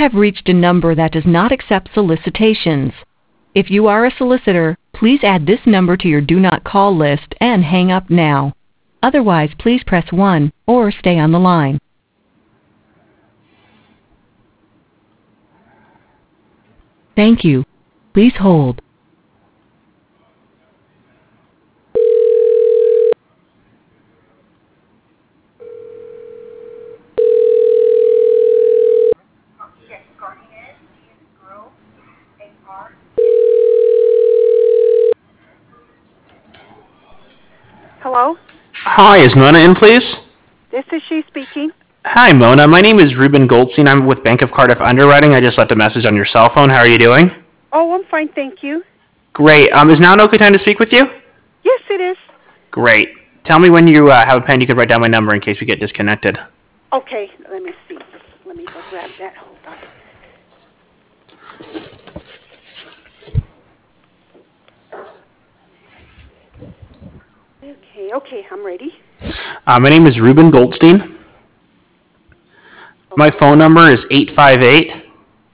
have reached a number that does not accept solicitations. If you are a solicitor, please add this number to your Do Not Call list and hang up now. Otherwise, please press 1 or stay on the line. Thank you. Please hold. Hello? Hi, is Mona in, please? This is she speaking. Hi, Mona. My name is Ruben Goldstein. I'm with Bank of Cardiff Underwriting. I just left a message on your cell phone. How are you doing? Oh, I'm fine, thank you. Great. Is now an okay time to speak with you? Yes, it is. Great. Tell me when you have a pen you could write down my number in case we get disconnected. Okay, let me see. Let me go grab that. Hold on. Okay, I'm ready. My name is Ruben Goldstein. My phone number is 858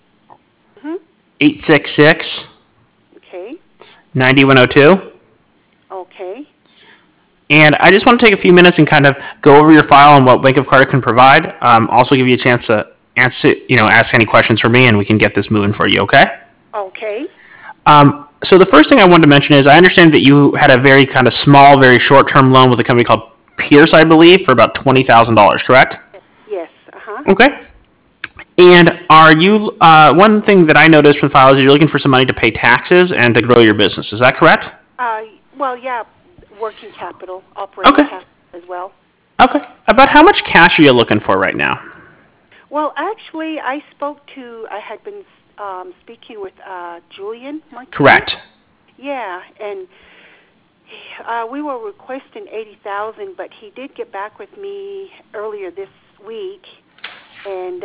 866 Okay, 9102. okay. And I just want to take a few minutes and kind of go over your file and what Bank of Cardiff can provide. Also give you a chance to ask any questions for me, and we can get this moving for you, okay? Okay. So the first thing I wanted to mention is I understand that you had a very kind of small, very short-term loan with a company called Pierce, I believe, for about $20,000, correct? Yes, Okay. And are you, one thing that I noticed from the file is you're looking for some money to pay taxes and to grow your business. Is that correct? Well, yeah, working capital, operating capital as well. Okay. About how much cash are you looking for right now? Well, actually, I had been speaking with Julian Martinez. Correct. Yeah, and we were requesting $80,000, but he did get back with me earlier this week, and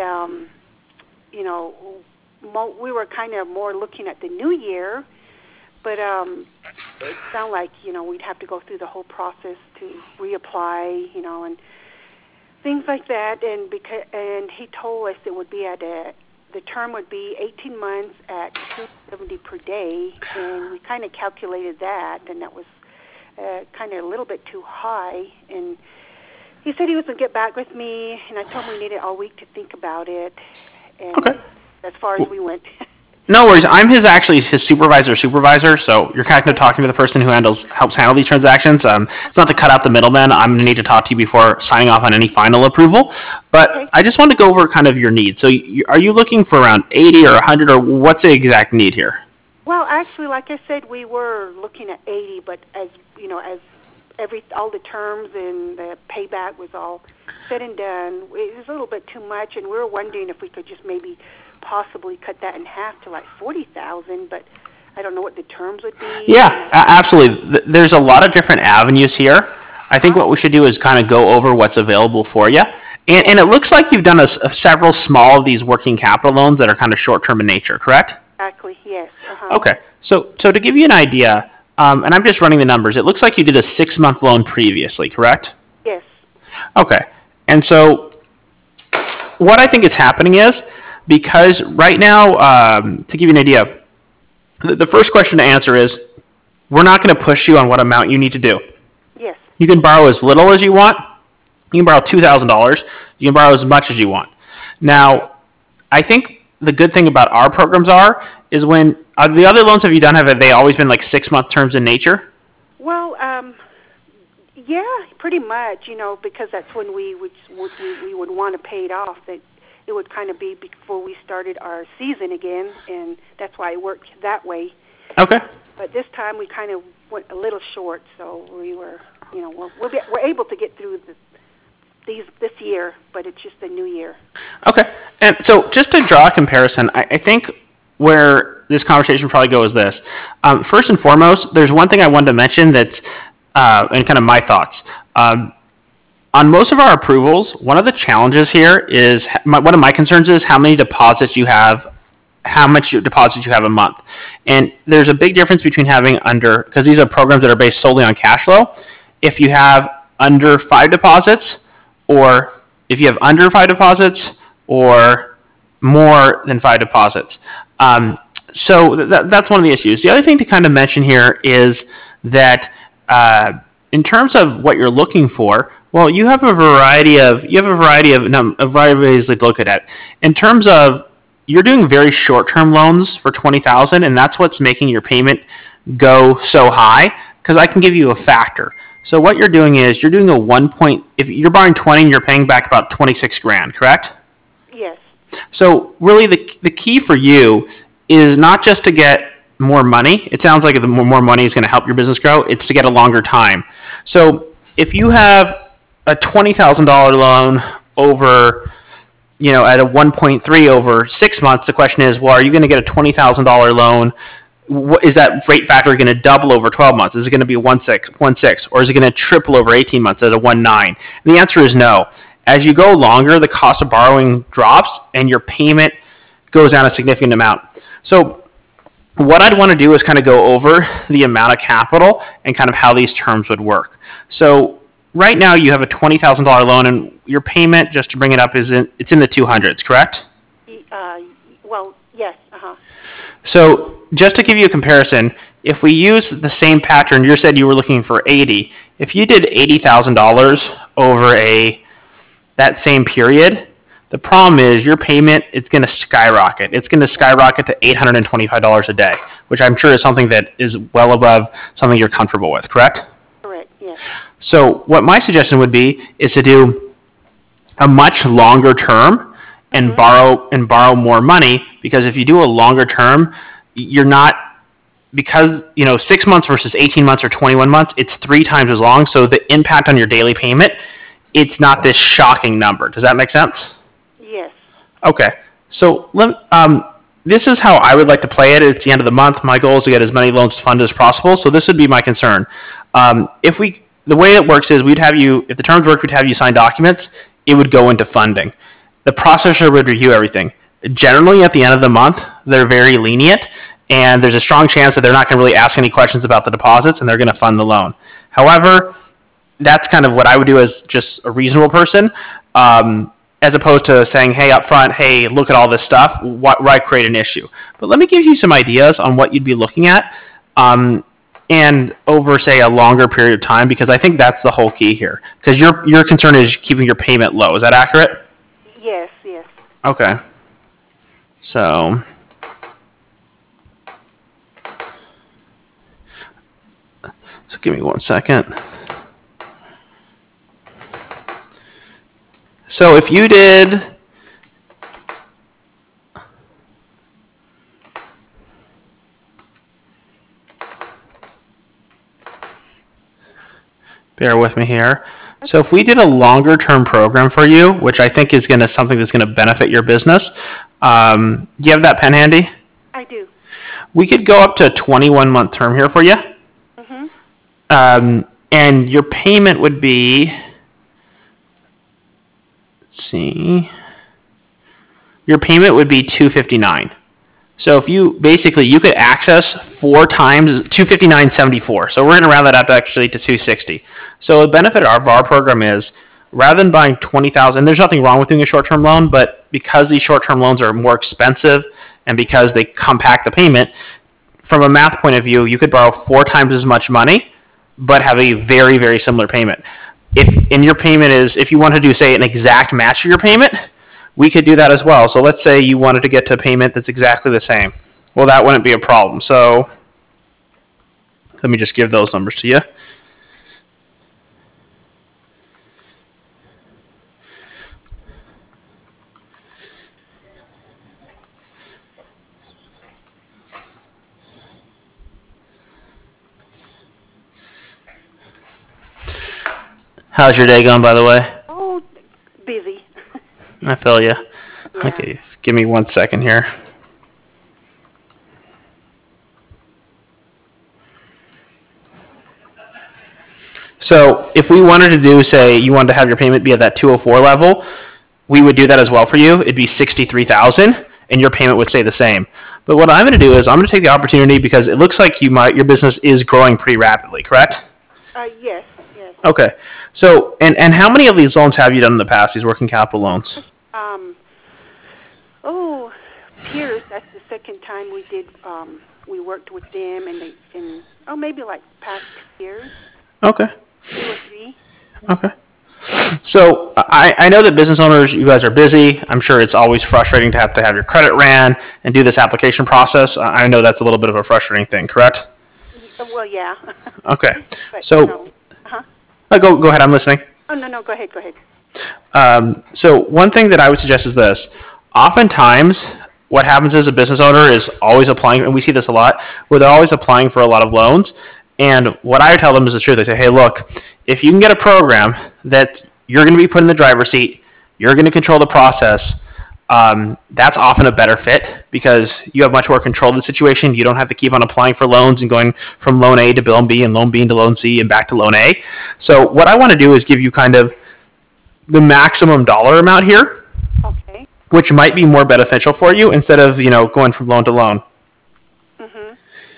we were kind of more looking at the new year, but it sounded like we'd have to go through the whole process to reapply, and things like that, and he told us it would be the term would be 18 months at $270 per day, and we kind of calculated that, and that was kind of a little bit too high. And he said he was going to get back with me, and I told him we needed all week to think about it. And as far as we went. No worries. I'm actually his supervisor, so you're kind of talking to the person who helps handle these transactions. It's not to cut out the middleman. I'm going to need to talk to you before signing off on any final approval. But I just want to go over kind of your needs. So are you looking for around 80 or 100, or what's the exact need here? Well, actually, like I said, we were looking at 80, but as all the terms and the payback was all said and done, it was a little bit too much, and we were wondering if we could just maybe possibly cut that in half to like 40,000, but I don't know what the terms would be. Yeah, absolutely. There's a lot of different avenues here. I think what we should do is kind of go over what's available for you. And it looks like you've done several small of these working capital loans that are kind of short-term in nature, correct? Exactly, yes. Okay. So to give you an idea, and I'm just running the numbers, it looks like you did a 6-month loan previously, correct? Yes. Okay. And so what I think is happening is, because right now, to give you an idea, the first question to answer is, we're not going to push you on what amount you need to do. Yes. You can borrow as little as you want. You can borrow $2,000. You can borrow as much as you want. Now, I think the good thing about our programs is when the other loans have they always been like 6-month terms in nature? Well, yeah, pretty much, because that's when we would want to pay it off. That it would kind of be before we started our season again, and that's why it worked that way. Okay. But this time we kind of went a little short, so we were, we're able to get through this year, but it's just the new year. Okay. And so just to draw a comparison, I think where this conversation probably goes is this. First and foremost, there's one thing I wanted to mention that's and kind of my thoughts. On most of our approvals, one of the challenges here is one of my concerns is how many deposits you have, how much deposits you have a month. And there's a big difference between having because these are programs that are based solely on cash flow. If you have under 5 deposits, or if you have under 5 deposits, or more than 5 deposits. So that's one of the issues. The other thing to kind of mention here is that in terms of what you're looking for, well, you have a variety of ways to look at it. In terms of, you're doing very short-term loans for $20,000, and that's what's making your payment go so high. Because I can give you a factor. So what you're doing is you're doing if you're borrowing 20 and you're paying back about 26 grand, correct? Yes. So really the key for you is not just to get more money. It sounds like the more money is going to help your business grow. It's to get a longer time. So if you have a $20,000 loan over, at a 1.3 over 6 months, the question is, well, are you going to get a $20,000 loan? Is that rate factor going to double over 12 months? Is it going to be 1.6, or is it going to triple over 18 months at a 1.9? And the answer is no. As you go longer, the cost of borrowing drops and your payment goes down a significant amount. So what I'd want to do is kind of go over the amount of capital and kind of how these terms would work. So right now you have a $20,000 loan, and your payment, just to bring it up, it's in the 200s, correct? Well, yes. So just to give you a comparison, if we use the same pattern, you said you were looking for 80. If you did $80,000 over that same period, the problem is your payment is going to skyrocket. It's going to skyrocket to $825 a day, which I'm sure is something that is well above something you're comfortable with, correct? Correct, yes. So what my suggestion would be is to do a much longer term and borrow more money, because if you do a longer term, you're not, because 6 months versus 18 months or 21 months, it's 3 times as long. So the impact on your daily payment, it's not this shocking number. Does that make sense? Yes. Okay. So this is how I would like to play it. It's the end of the month. My goal is to get as many loans funded as possible. So this would be my concern. The way it works is if the terms work, we'd have you sign documents. It would go into funding. The processor would review everything. Generally, at the end of the month, they're very lenient, and there's a strong chance that they're not going to really ask any questions about the deposits, and they're going to fund the loan. However, that's kind of what I would do as just a reasonable person, as opposed to saying, hey, up front, hey, look at all this stuff, why create an issue? But let me give you some ideas on what you'd be looking at, and over, say, a longer period of time, because I think that's the whole key here. Because your concern is keeping your payment low. Is that accurate? Yes. Okay. So give me 1 second. So if you did, bear with me here. So if we did a longer term program for you, which I think is something that's going to benefit your business, do you have that pen handy? I do. We could go up to a 21-month term here for you. And your payment would be, let's see, your payment would be $259. So if you could access 4 times $259.74. So we're going to round that up actually to $260. So the benefit of our program is, rather than buying $20,000, there's nothing wrong with doing a short-term loan, but because these short-term loans are more expensive and because they compact the payment, from a math point of view, you could borrow 4 times as much money, but have a very, very similar payment. If you want to do, say, an exact match of your payment, we could do that as well. So let's say you wanted to get to a payment that's exactly the same. Well, that wouldn't be a problem. So let me just give those numbers to you. How's your day going, by the way? Oh, busy. I feel you. Yeah. Okay, give me 1 second here. So if we wanted to do, say, you wanted to have your payment be at that 204 level, we would do that as well for you. It'd be $63,000, and your payment would stay the same. But what I'm going to do is I'm going to take the opportunity, because it looks like your business is growing pretty rapidly, correct? Yes. Okay. So, and how many of these loans have you done in the past, these working capital loans? Oh, Pierce. That's the second time we did. We worked with them, and maybe like past 2 years. Okay. 2 or 3. Okay. So I know that business owners, you guys are busy. I'm sure it's always frustrating to have your credit ran and do this application process. I know that's a little bit of a frustrating thing, correct? Well, yeah. Okay. But, So go ahead. I'm listening. Oh, no, go ahead. So one thing that I would suggest is this. Oftentimes, what happens as a business owner is always applying, and we see this a lot, where they're always applying for a lot of loans. And what I tell them is the truth. I say, hey, look, if you can get a program that you're going to be put in the driver's seat, you're going to control the process, that's often a better fit because you have much more control of the situation. You don't have to keep on applying for loans and going from loan A to loan B and loan B into loan C and back to loan A. So what I want to do is give you kind of the maximum dollar amount here, Okay. which might be more beneficial for you instead of, going from loan to loan. Mhm.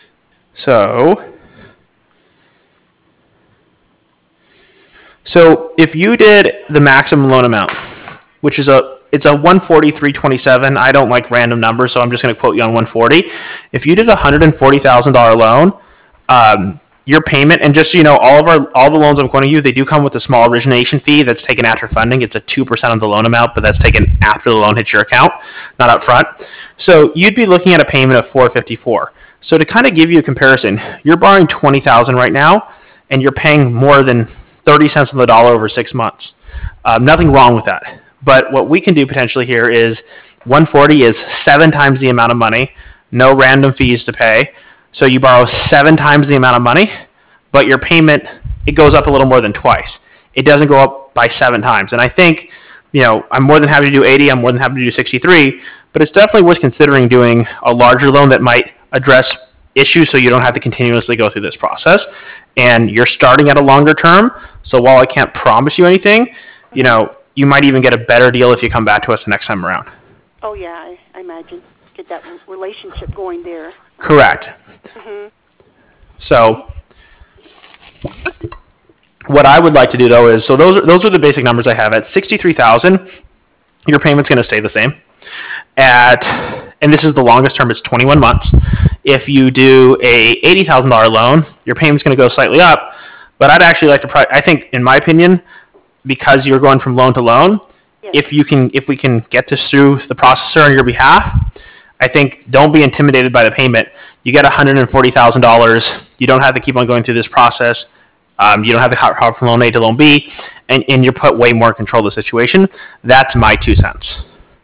So if you did the maximum loan amount, which is it's a 143.27. I don't like random numbers, so I'm just going to quote you on 140. If you did a $140,000 loan, your payment, and just so you know, all the loans I'm quoting you, they do come with a small origination fee that's taken after funding. It's a 2% of the loan amount, but that's taken after the loan hits your account, not up front. So you'd be looking at a payment of $454. So to kind of give you a comparison, you're borrowing $20,000 right now, and you're paying more than 30 cents on the dollar over 6 months. Nothing wrong with that. But what we can do potentially here is 140 is 7 times the amount of money, no random fees to pay. So you borrow 7 times the amount of money, but your payment, it goes up a little more than twice. It doesn't go up by 7 times. And I think, I'm more than happy to do 80. I'm more than happy to do 63. But it's definitely worth considering doing a larger loan that might address issues so you don't have to continuously go through this process. And you're starting at a longer term. So while I can't promise you anything, you might even get a better deal if you come back to us the next time around. Oh, yeah, I imagine. Get that relationship going there. Correct. Mhm. So what I would like to do, though, is, so those are the basic numbers I have. At 63,000, your payment's going to stay the same. And this is the longest term, it's 21 months. If you do a $80,000 loan, your payment's going to go slightly up. But I'd actually like to, I think, in my opinion, because you're going from loan to loan, Yes. if we can get this through the processor on your behalf, I think don't be intimidated by the payment. You get $140,000. You don't have to keep on going through this process. You don't have to hop from loan A to loan B, and you're put way more control of the situation. That's my 2 cents.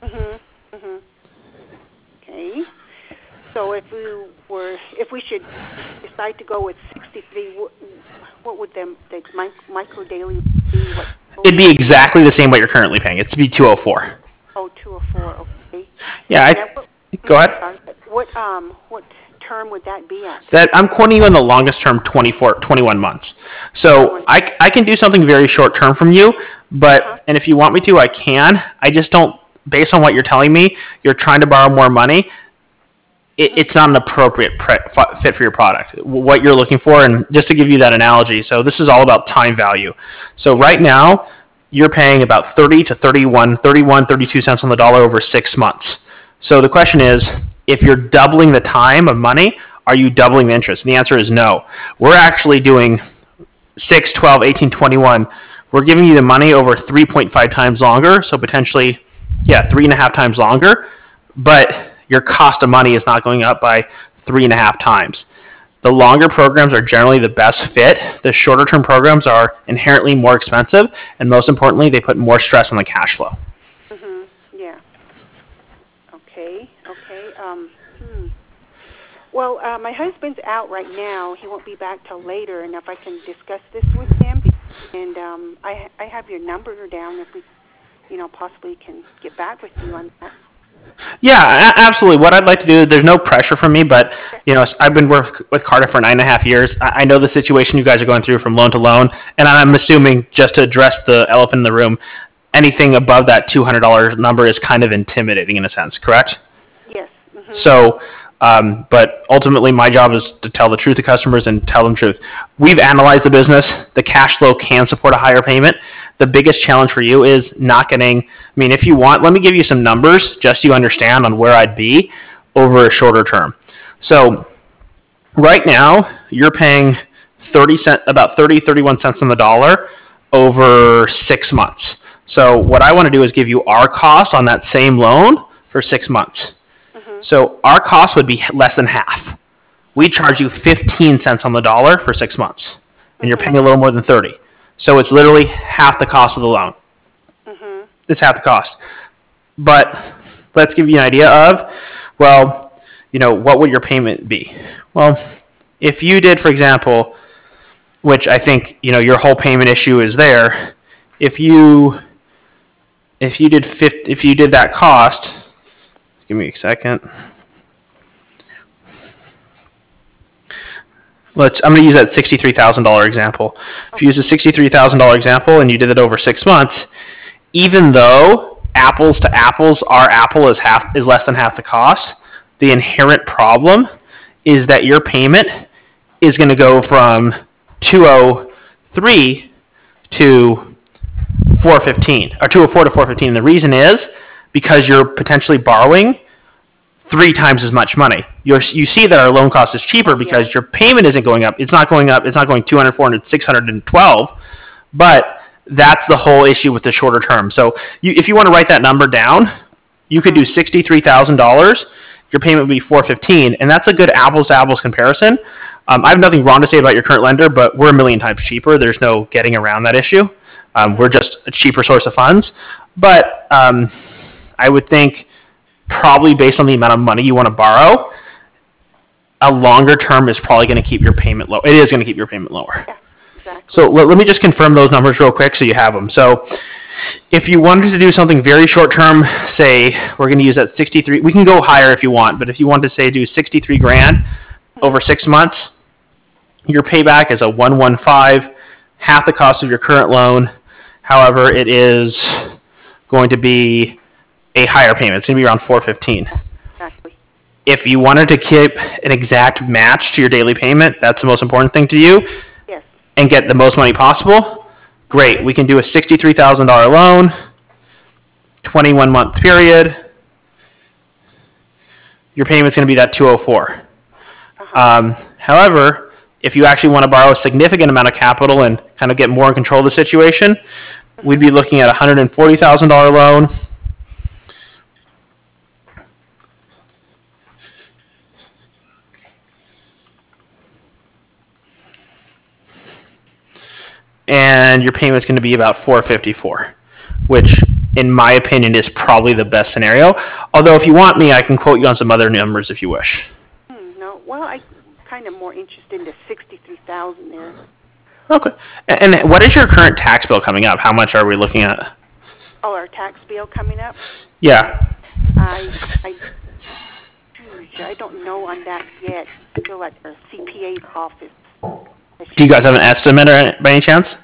Okay. So if we should decide to go with 63, what would the micro daily be? It'd be exactly the same what you're currently paying. It'd be 204. Oh, 204. Okay. Yeah, go ahead. Sorry, what term would that be at? That I'm quoting you on the longest term, 21 months. So I can do something very short term from you, but and if you want me to, I can. I just don't. Based on what you're telling me, you're trying to borrow more money. It's not an appropriate fit for your product, what you're looking for. And just to give you that analogy, so this is all about time value. So right now, you're paying about 30 to 32 cents on the dollar over 6 months. So the question is, if you're doubling the time of money, are you doubling the interest? And the answer is no. We're actually doing 6, 12, 18, 21. We're giving you the money over 3.5 times longer, so potentially, 3.5 times longer. But your cost of money is not going up by 3.5 times. The longer programs are generally the best fit. The shorter term programs are inherently more expensive, and most importantly, they put more stress on the cash flow. Yeah. Okay. Well, my husband's out right now. He won't be back till later, and if I can discuss this with him, and I have your number down. If we, possibly can get back with you on that. Yeah, absolutely. What I'd like to do, there's no pressure from me, but I've been working with Carter for 9.5 years. I know the situation you guys are going through from loan to loan, and I'm assuming, just to address the elephant in the room, anything above that $200 number is kind of intimidating in a sense, correct? Yes. So, but ultimately my job is to tell the truth to customers and tell them truth. We've analyzed the business. The cash flow can support a higher payment. the biggest challenge for you is not getting, I mean, if you want, let me give you some numbers just so you understand on where I'd be over a shorter term. So right now, you're paying about 31 cents on the dollar over 6 months. So what I want to do is give you our cost on that same loan for 6 months. So our cost would be less than half. We charge you 15 cents on the dollar for 6 months, and you're paying a little more than 30. So it's literally half the cost of the loan. It's half the cost. But let's give you an idea of, well, what would your payment be? Well, if you did, for example, which I think, your whole payment issue is there, if you did that cost, give me a second. I'm going to use that $63,000 example. If you use a $63,000 example and you did it over 6 months, even though apples to apples, our apple is less than half the cost, the inherent problem is that your payment is going to go from 203 to 415, or 204 to 415. And the reason is because you're potentially borrowing 3 times as much money. You see that our loan cost is cheaper because your payment isn't going up. It's not going up. It's not going 200, 400, 612. But that's the whole issue with the shorter term. So if you want to write that number down, you could do $63,000. Your payment would be $415, and that's a good apples to apples comparison. I have nothing wrong to say about your current lender, but we're a million times cheaper. There's no getting around that issue. We're just a cheaper source of funds. But I would think, probably based on the amount of money you want to borrow, a longer term is probably going to keep your payment low. It is going to keep your payment lower. Yeah, exactly. So let me just confirm those numbers real quick so you have them. So if you wanted to do something very short term, say we're going to use that 63, we can go higher if you want, but if you want to say do 63 grand over 6 months, your payback is a 115, half the cost of your current loan. However, it is going to be a higher payment. It's going to be around $415. Exactly. If you wanted to keep an exact match to your daily payment, that's the most important thing to you, Yes. and get the most money possible, great. We can do a $63,000 loan, 21-month period. Your payment's going to be that 204. However, if you actually want to borrow a significant amount of capital and kind of get more in control of the situation, we'd be looking at a $140,000 loan. And your payment's going to be about $454, which, in my opinion, is probably the best scenario. Although, if you want me, I can quote you on some other numbers if you wish. No, well, I'm kind of more interested in the 63,000 there. Okay. And what is your current tax bill coming up? How much are we looking at? Oh, our tax bill coming up? Yeah. I don't know on that yet. Still at our CPA's office. Do you guys have an estimate by any chance?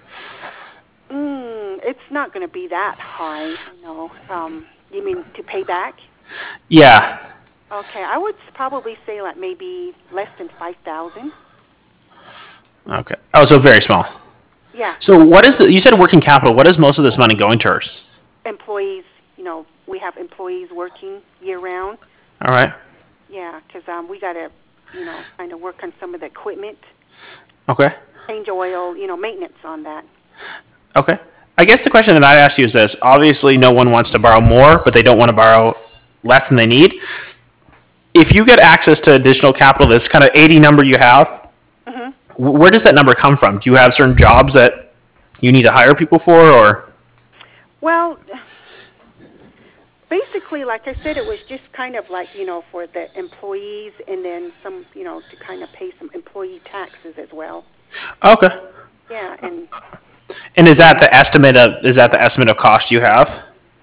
It's not going to be that high, you mean to pay back? Yeah. Okay, I would probably say like maybe less than 5,000. Okay. Oh, so very small. Yeah. So what is you said working capital. What is most of this money going towards? Employees, we have employees working year-round. All right. Yeah, because we got to, kind of work on some of the equipment. Okay. Change oil, maintenance on that. Okay. I guess the question that I'd ask you is this. Obviously, no one wants to borrow more, but they don't want to borrow less than they need. If you get access to additional capital, this kind of 80 number you have, where does that number come from? Do you have certain jobs that you need to hire people for, or? Well, basically, like I said, it was just kind of like, for the employees and then some, to kind of pay some employee taxes as well. Okay. Yeah, and is that the estimate of cost you have?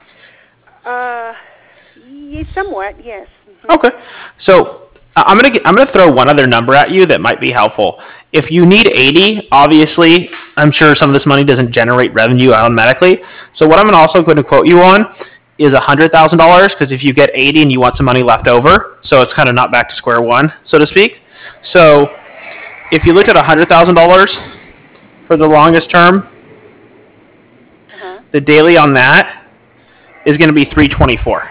Somewhat, yes. Okay. So I'm gonna throw one other number at you that might be helpful. If you need 80, obviously, I'm sure some of this money doesn't generate revenue automatically. So what I'm also going to quote you on is $100,000, because if you get 80 and you want some money left over, so it's kind of not back to square one, so to speak. So if you looked at $100,000 for the longest term, the daily on that is going to be $324.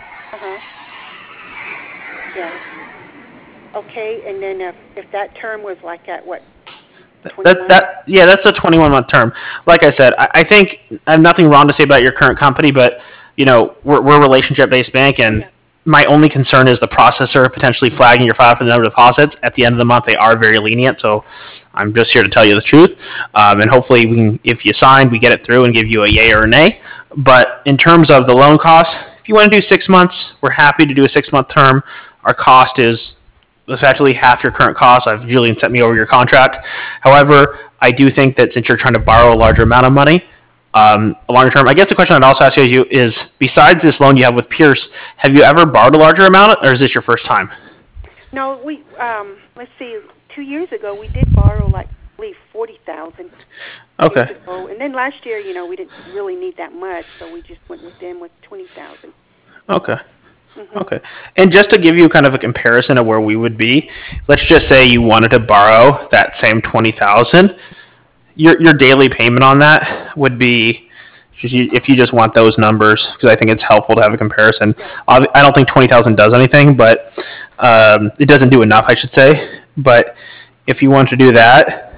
Yeah. Okay, and then if that term was like at what? 21? That's a 21-month term. Like I said, I think I have nothing wrong to say about your current company, but we're a relationship-based bank, and my only concern is the processor potentially flagging your file for the number of deposits. At the end of the month, they are very lenient, so I'm just here to tell you the truth. And hopefully, if you sign, we get it through and give you a yay or a nay. But in terms of the loan cost, if you want to do 6 months, we're happy to do a 6-month term. Our cost is effectively half your current cost. Julian sent me over your contract. However, I do think that since you're trying to borrow a larger amount of money, longer term, I guess the question I'd also ask you is, besides this loan you have with Pierce, have you ever borrowed a larger amount, or is this your first time? No, we let's see. 2 years ago, we did borrow like I believe $40,000. Okay. And then last year, we didn't really need that much, so we just went with them with $20,000. Okay. Okay. And just to give you kind of a comparison of where we would be, let's just say you wanted to borrow that same $20,000. Your daily payment on that would be, if you just want those numbers, because I think it's helpful to have a comparison. I don't think $20,000 does anything, but it doesn't do enough, I should say. But if you want to do that,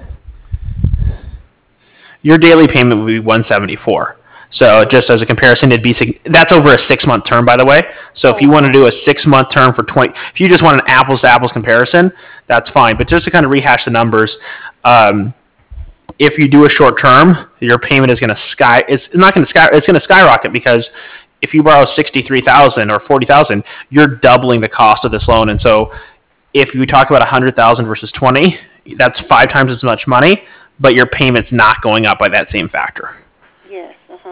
your daily payment would be $174. So just as a comparison, that's over a 6-month term, by the way. So if you want to do a 6-month term for if you just want an apples to apples comparison, that's fine. But just to kind of rehash the numbers, if you do a short term, your payment is going to it's going to skyrocket, because if you borrow $63,000 or $40,000, you're doubling the cost of this loan. And so if you talk about $100,000 versus 20, that's 5 times as much money, but your payment's not going up by that same factor. Yes.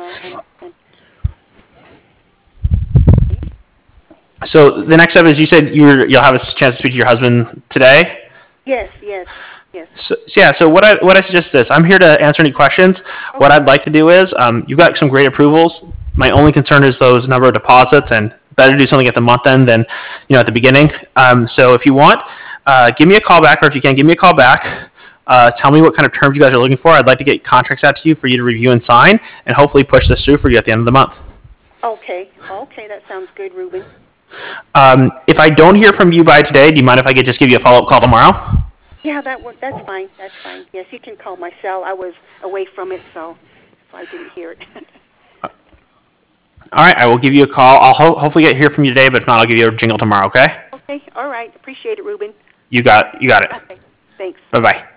So the next step is, you said you'll have a chance to speak to your husband today? Yes. So what I suggest is this. I'm here to answer any questions. Okay. What I'd like to do is, you've got some great approvals. My only concern is those number of deposits, and better to do something at the month end than at the beginning. So if you want, give me a call back, or if you can, give me a call back. Tell me what kind of terms you guys are looking for. I'd like to get contracts out to you for you to review and sign, and hopefully push this through for you at the end of the month. Okay, that sounds good, Ruben. If I don't hear from you by today, do you mind if I could just give you a follow-up call tomorrow? Yeah, that's fine. Yes, you can call my cell. I was away from it, so I didn't hear it. All right, I will give you a call. I'll hopefully hear from you today, but if not, I'll give you a jingle tomorrow, okay? Okay, all right. Appreciate it, Ruben. You got it. Okay, thanks. Bye-bye.